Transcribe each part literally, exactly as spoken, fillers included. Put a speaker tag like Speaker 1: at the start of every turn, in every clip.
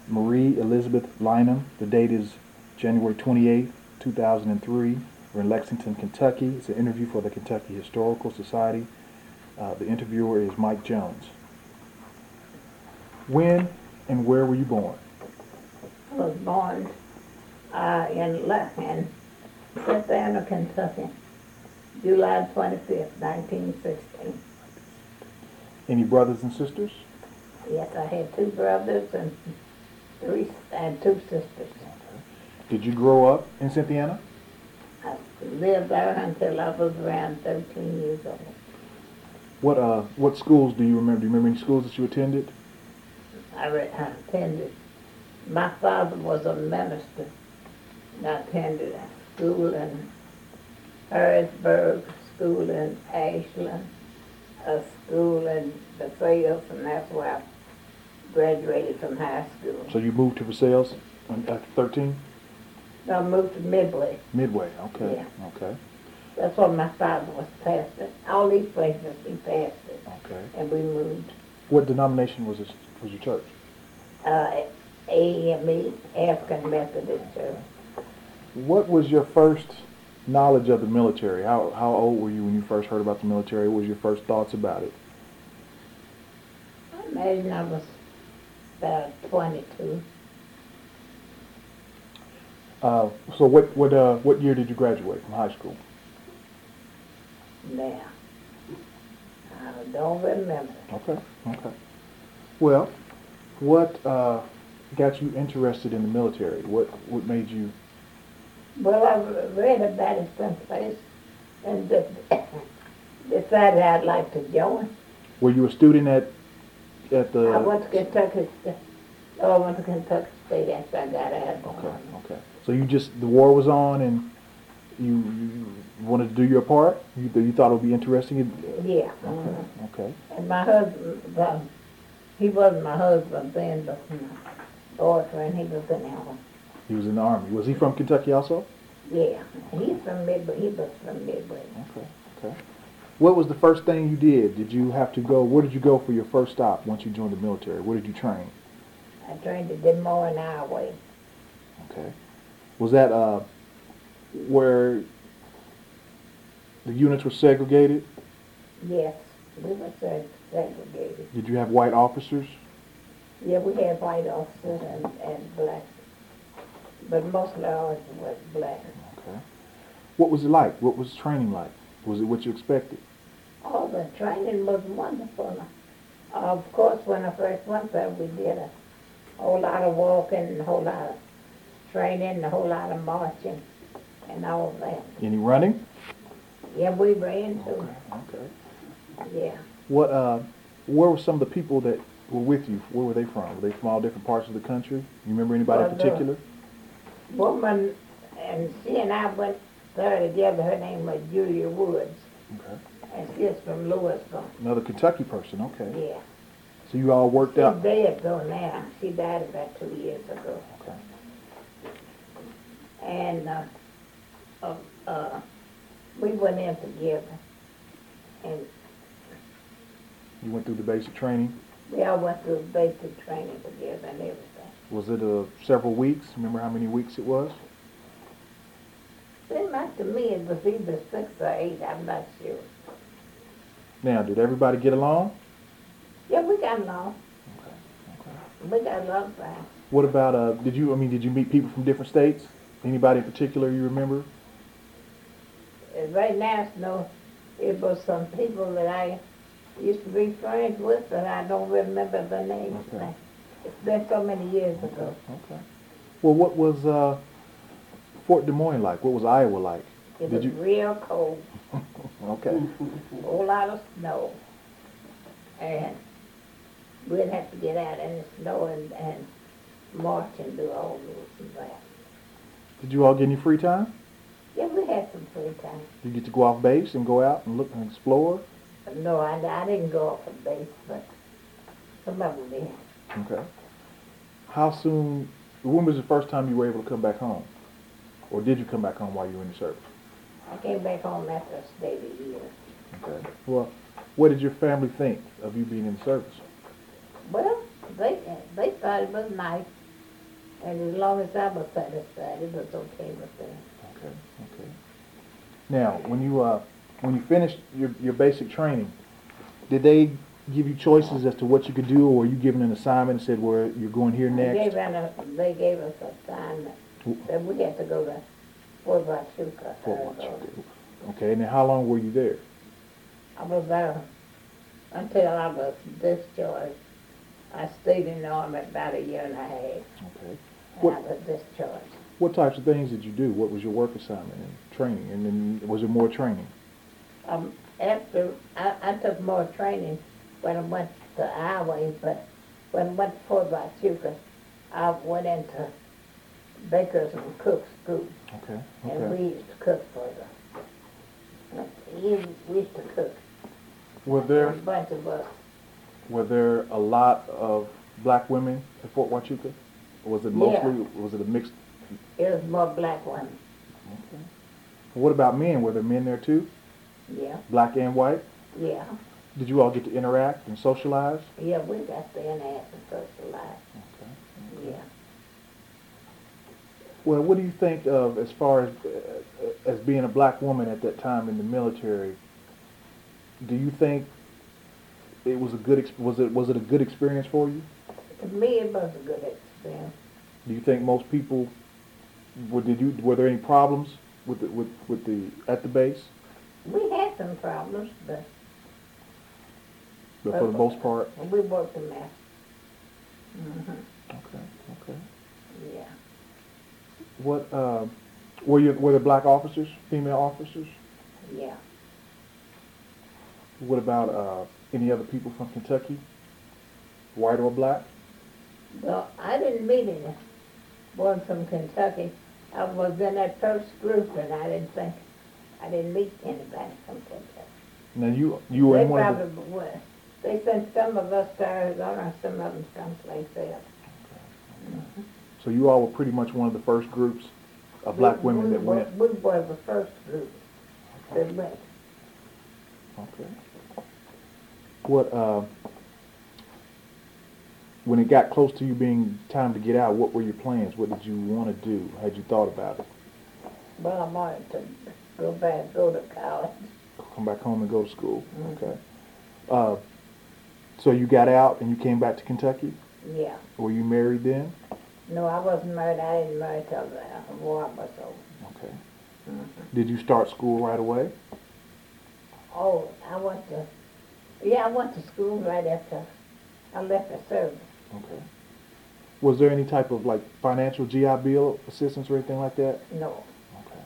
Speaker 1: Marie Elizabeth Lynham. The date is January twenty-eighth, two thousand three. We're in Lexington, Kentucky. It's an interview for the Kentucky Historical Society. Uh, the interviewer is Mike Jones. When and where were you born?
Speaker 2: I was born uh, in, Le- in Savannah, Kentucky, July twenty-fifth, nineteen sixteen.
Speaker 1: Any brothers and sisters?
Speaker 2: Yes, I had two brothers and three and two sisters.
Speaker 1: Did you grow up in Cynthiana?
Speaker 2: I lived there until I was around thirteen years old.
Speaker 1: What uh what schools do you remember? Do you remember any schools that you attended?
Speaker 2: I, re- I attended. My father was a minister. And I attended a school in Harrisburg, school in Ashland, a school in Versailles, and that's where I graduated from high school.
Speaker 1: So you moved to Versailles after thirteen?
Speaker 2: I moved to Midway.
Speaker 1: Midway, okay.
Speaker 2: Yeah.
Speaker 1: Okay.
Speaker 2: That's where my father was pastor. All these places he pastored,
Speaker 1: Okay.
Speaker 2: and we moved.
Speaker 1: What denomination was this was your church?
Speaker 2: Uh, A M E, African Methodist Church.
Speaker 1: What was your first knowledge of the military? How how old were you when you first heard about the military? What was your first thoughts about it?
Speaker 2: I imagine I was about twenty-two.
Speaker 1: Uh, so what what uh what year did you graduate from high school?
Speaker 2: Now, I don't remember.
Speaker 1: Okay, okay. Well, what uh, got you interested in the military? What what made you?
Speaker 2: Well, I read about it someplace and de- decided I'd like to join.
Speaker 1: Were you a student at at the?
Speaker 2: I went to Kentucky State. Oh, I went to Kentucky State after I got out.
Speaker 1: Okay, okay. So you just the war was on and you, you wanted to do your part. You you thought it would be interesting.
Speaker 2: Yeah.
Speaker 1: Okay,
Speaker 2: mhm.
Speaker 1: okay.
Speaker 2: And my husband, well, he wasn't my husband then, but my boyfriend, he was in the army.
Speaker 1: He was in the army. Was he from Kentucky also?
Speaker 2: Yeah, he's from Midway. He was from Midway.
Speaker 1: Okay, okay. What was the first thing you did? Did you have to go? Where did you go for your first stop once you joined the military? Where did you train?
Speaker 2: I trained at Des Moines, Iowa.
Speaker 1: Okay. Was that uh, where the units were segregated?
Speaker 2: Yes, we were seg- segregated.
Speaker 1: Did you have white officers?
Speaker 2: Yeah, we had white officers and, and black, but mostly ours was black.
Speaker 1: Okay. What was it like? What was training like? Was it what you expected?
Speaker 2: Oh, the training was wonderful. Uh, of course, when I first went there, we did a whole lot of walking, a whole lot of training, a whole lot of marching, and all of that.
Speaker 1: Any running?
Speaker 2: Yeah, we ran too.
Speaker 1: Okay. Okay.
Speaker 2: Yeah.
Speaker 1: What? Uh, where were some of the people that were with you? Where were they from? Were they from all different parts of the country? You remember anybody
Speaker 2: Well,
Speaker 1: in
Speaker 2: the-
Speaker 1: particular?
Speaker 2: Woman, and she and I went there together. Her name was Julia Woods,
Speaker 1: Okay.
Speaker 2: and she's from Louisville.
Speaker 1: Another Kentucky person. Okay.
Speaker 2: Yeah.
Speaker 1: So you all worked
Speaker 2: She's
Speaker 1: out.
Speaker 2: dead though now. She died about two years ago.
Speaker 1: Okay.
Speaker 2: And uh, uh, uh, we went in together, and
Speaker 1: You went through the basic training.
Speaker 2: we all went through basic training together and everything.
Speaker 1: Was it uh, several weeks? Remember how many weeks it was?
Speaker 2: Seemed like to me it was either six or eight. I'm not sure.
Speaker 1: Now, did everybody get along?
Speaker 2: Yeah, we got along.
Speaker 1: Okay. Okay.
Speaker 2: We got along fine.
Speaker 1: What about uh? Did you? I mean, did you meet people from different states? Anybody in particular you remember?
Speaker 2: Uh, Right now, it's no, it was some people that I used to be friends with, but I don't remember the names.
Speaker 1: Okay.
Speaker 2: It's been so many years ago.
Speaker 1: Okay. Well, what was uh, Fort Des Moines like? What was Iowa like?
Speaker 2: It
Speaker 1: Did
Speaker 2: was
Speaker 1: you?
Speaker 2: real cold,
Speaker 1: Okay.
Speaker 2: a whole lot of snow, and we'd have to get out in the snow and, and march and do all this and that.
Speaker 1: Did you all get any free time?
Speaker 2: Yeah, we had some free time.
Speaker 1: Did you get to go off base and go out and look and explore?
Speaker 2: But no, I, I didn't go off the base, but some of them did.
Speaker 1: Okay. How soon? When was the first time you were able to come back home, or did you come back home while you were in the service?
Speaker 2: I came back home after I stayed a year.
Speaker 1: Okay. Well, what did your family think of you being in the service?
Speaker 2: Well, they they thought it was nice. And as long as I was satisfied, it was okay with them.
Speaker 1: Okay, okay. Now, when you, uh, when you finished your, your basic training, did they give you choices as to what you could do, or were you given an assignment and said, well, you're going here
Speaker 2: They
Speaker 1: next?
Speaker 2: gave, an, they gave us an assignment that we had to go to Fort Huachuca.
Speaker 1: Fort
Speaker 2: Arizona.
Speaker 1: Huachuca. Okay, and then how long were you there?
Speaker 2: I was there until I was discharged. I stayed in the Army about a year and a half,
Speaker 1: Okay.
Speaker 2: and
Speaker 1: What-
Speaker 2: I was discharged.
Speaker 1: What types of things did you do? What was your work assignment and training? And then was it more training?
Speaker 2: Um, after, I, I took more training when I went to Iowa, but when I went to Fort Huachuca, I went into Bakers and Cook School,
Speaker 1: Okay,
Speaker 2: and we
Speaker 1: okay.
Speaker 2: used to cook for them. We we used to cook.
Speaker 1: Were
Speaker 2: A
Speaker 1: there,
Speaker 2: bunch of us.
Speaker 1: were there a lot of black women at Fort Huachuca? Or was it
Speaker 2: Yeah.
Speaker 1: mostly, was it a mixed?
Speaker 2: It was more black women.
Speaker 1: Okay. What about men? Were there men there too?
Speaker 2: Yeah,
Speaker 1: Black and white?
Speaker 2: yeah,
Speaker 1: Did you all get to interact and socialize?
Speaker 2: yeah. We got to interact and socialize.
Speaker 1: Okay.
Speaker 2: Yeah.
Speaker 1: Well, what do you think of as far as uh, as being a black woman at that time in the military? Do you think it was a good ex- was it was it a good experience for you?
Speaker 2: To me, it was a good experience.
Speaker 1: Do you think most people were did you were there any problems with the, with with the at the base?
Speaker 2: We had some problems, but
Speaker 1: But for the most part,
Speaker 2: we worked them out. Mm-hmm.
Speaker 1: okay, okay.
Speaker 2: Yeah.
Speaker 1: What uh, were you were there black officers, female officers?
Speaker 2: Yeah.
Speaker 1: What about uh, any other people from Kentucky, white or black?
Speaker 2: Well, I didn't meet any one from Kentucky. I was in that first group, and I didn't think, I didn't meet anybody from Kentucky.
Speaker 1: Now you you were
Speaker 2: They
Speaker 1: in one of the
Speaker 2: probably were. They sent some of us to Arizona, some of them someplace else. Mhm.
Speaker 1: so you all were pretty much one of the first groups of black
Speaker 2: We-
Speaker 1: women
Speaker 2: we
Speaker 1: that
Speaker 2: were-
Speaker 1: went.
Speaker 2: We were the first group that went.
Speaker 1: Okay. What uh, when it got close to you being time to get out, what were your plans? What did you want to do? Had you thought about it?
Speaker 2: Well, I wanted to go back, go to college.
Speaker 1: Come back home and go to school.
Speaker 2: Mhm.
Speaker 1: Okay. Uh, so you got out and you came back to Kentucky.
Speaker 2: Yeah.
Speaker 1: Were you married then?
Speaker 2: No, I wasn't married. I didn't marry till the war was over.
Speaker 1: Okay.
Speaker 2: Mhm.
Speaker 1: Did you start school right away?
Speaker 2: Oh, I went to, yeah, I went to school right after I left the service.
Speaker 1: Okay. Was there any type of like financial G I Bill assistance or anything like that?
Speaker 2: No.
Speaker 1: Okay.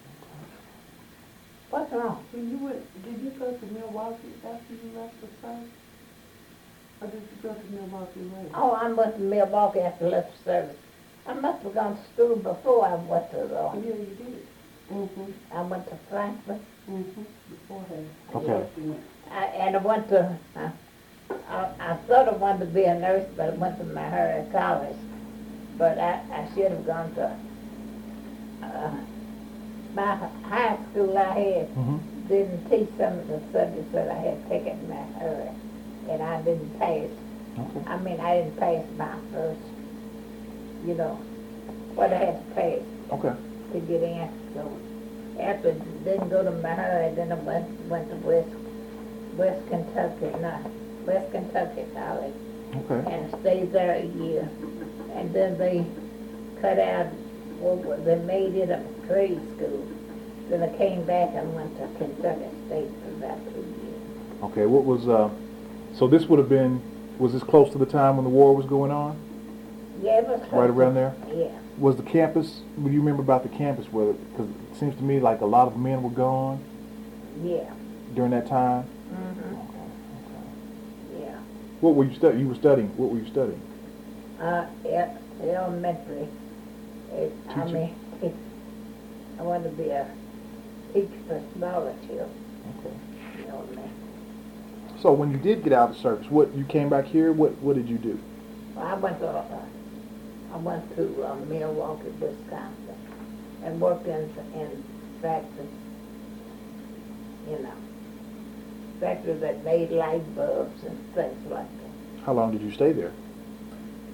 Speaker 2: What's wrong?
Speaker 3: When you went, did you go to Milwaukee after you left the service? Or did you go to Milwaukee later?
Speaker 2: Oh, I went to Milwaukee after I left the service. I must have gone to school before I went to
Speaker 3: Oh,
Speaker 2: the,
Speaker 3: yeah, you did. Mm-hmm,
Speaker 2: I went to Franklin.
Speaker 3: mm-hmm, beforehand.
Speaker 1: Okay.
Speaker 3: Yes, you went.
Speaker 2: I, and I went to, uh, I, I sort of wanted to be a nurse, but I went to Mahara College. But I, I should have gone to, uh, my high school I had
Speaker 1: Mm-hmm.
Speaker 2: didn't teach some of the subjects that I had taken in Mahara, and I didn't pass.
Speaker 1: Okay.
Speaker 2: I mean, I didn't pass my first, you know, what I had to pass
Speaker 1: Okay.
Speaker 2: to get in. So after didn't go to Mahara, then I went went to West West Kentucky, not West Kentucky College,
Speaker 1: Okay.
Speaker 2: and stayed there a year. And then they cut out, well, they made it a trade school. Then I came back and went to Kentucky State for about two years.
Speaker 1: Okay. What was uh? So this would have been. Was this close to the time when the war was going on?
Speaker 2: Yeah, it was
Speaker 1: Right around there?
Speaker 2: Yeah.
Speaker 1: Was the campus? What do you remember about the campus? Whether because it seems to me like a lot of men were gone
Speaker 2: Yeah.
Speaker 1: during that time.
Speaker 2: Mm-hmm.
Speaker 1: Okay. Okay.
Speaker 2: Yeah.
Speaker 1: What were you studying? You were studying. What were you studying?
Speaker 2: Uh, yeah, elementary. It, I
Speaker 1: Teacher.
Speaker 2: mean, it, I wanted to be a teacher for smaller children,
Speaker 1: Okay.
Speaker 2: you know what I mean?
Speaker 1: So when you did get out of the service, what you came back here? What what did you do?
Speaker 2: Well, I went to, uh, I went to uh, Milwaukee, Wisconsin, and worked in, in factories, you know, factories that made light bulbs and things like that.
Speaker 1: How long did you stay there?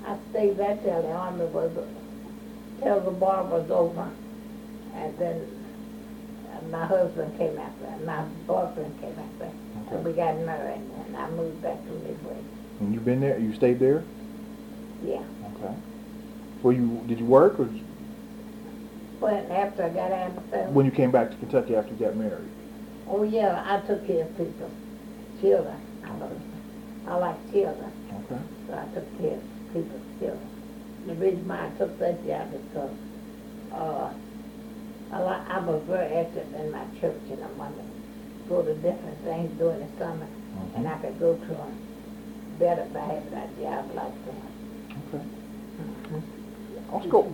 Speaker 2: I stayed there till the army was, till the war was over. And then uh, my husband came after, and my boyfriend came after. And we got married, and I moved back to Midway.
Speaker 1: And you've been there, you stayed there?
Speaker 2: Yeah.
Speaker 1: Okay. Well, you, did you work, or
Speaker 2: But after I got out of the
Speaker 1: when you came back to Kentucky after you got married?
Speaker 2: Oh, yeah, I took care of people, children. I, love- I like children,
Speaker 1: Okay.
Speaker 2: so I took care of people's children. The reason why I took that job is because uh, I, li- I was very active in my church, and I wanted to go to different things during the summer,
Speaker 1: Mhm.
Speaker 2: and I could go to them better by having that job like that.
Speaker 1: Okay. Let's go.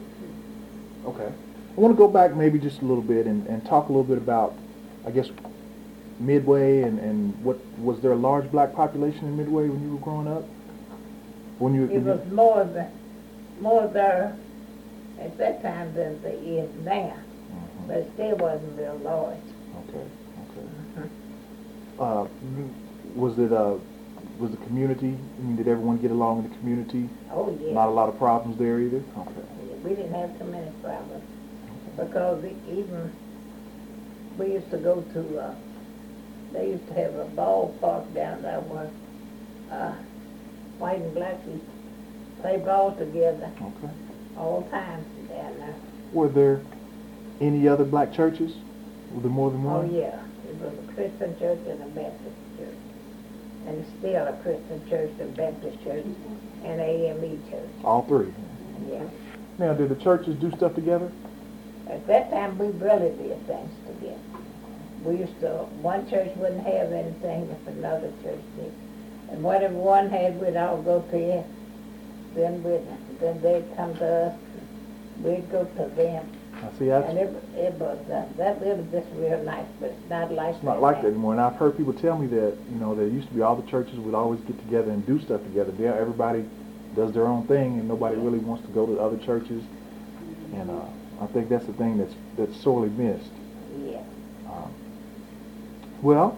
Speaker 1: Okay. I want to go back maybe just a little bit and, and talk a little bit about, I guess, Midway and, and what, was there a large black population in Midway when you were growing up? When you,
Speaker 2: It
Speaker 1: when you-
Speaker 2: was more than, more there at that time than there is now,
Speaker 1: Mhm.
Speaker 2: but it still wasn't real large.
Speaker 1: Okay, okay. Uh, was it, uh, was the community, I mean, did everyone get along in the community?
Speaker 2: Oh, yeah.
Speaker 1: Not a lot of problems there either? Okay.
Speaker 2: We didn't have too many problems, because we even, we used to go to, uh, they used to have a ballpark down there where, uh, white and black used to play ball together
Speaker 1: Okay.
Speaker 2: all the time down there.
Speaker 1: Were there any other black churches? Were there more than
Speaker 2: Oh,
Speaker 1: one?
Speaker 2: yeah, it was a Christian church and a Baptist church. And it's still a Christian church, a Baptist church, and A M E church,
Speaker 1: All three.
Speaker 2: yeah.
Speaker 1: Now, did the churches do stuff together?
Speaker 2: At that time, we really did things together. We used to, one church wouldn't have anything if another church did. And whatever one had, we'd all go to it. Then we'd, then they'd come to us, we'd go to them.
Speaker 1: I see, that's,
Speaker 2: And it, it was, uh, that was just real nice, but it's not like that.
Speaker 1: it's not like that
Speaker 2: now.
Speaker 1: anymore. And I've heard people tell me that, you know, there used to be all the churches would always get together and do stuff together. Now everybody does their own thing, and nobody really wants to go to other churches. And uh, I think that's the thing that's that's sorely missed.
Speaker 2: Yeah.
Speaker 1: Um, well,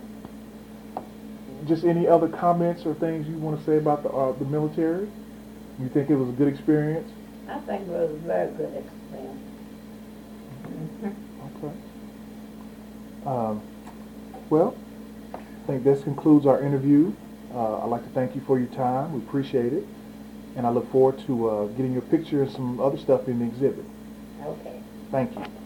Speaker 1: just any other comments or things you want to say about the uh, the military? You think it was a good experience?
Speaker 2: I think it was a very good experience. Mhm.
Speaker 1: Okay. Um, well, I think this concludes our interview. Uh, I'd like to thank you for your time. We appreciate it. And I look forward to uh, getting your picture and some other stuff in the exhibit.
Speaker 2: Okay.
Speaker 1: Thank you.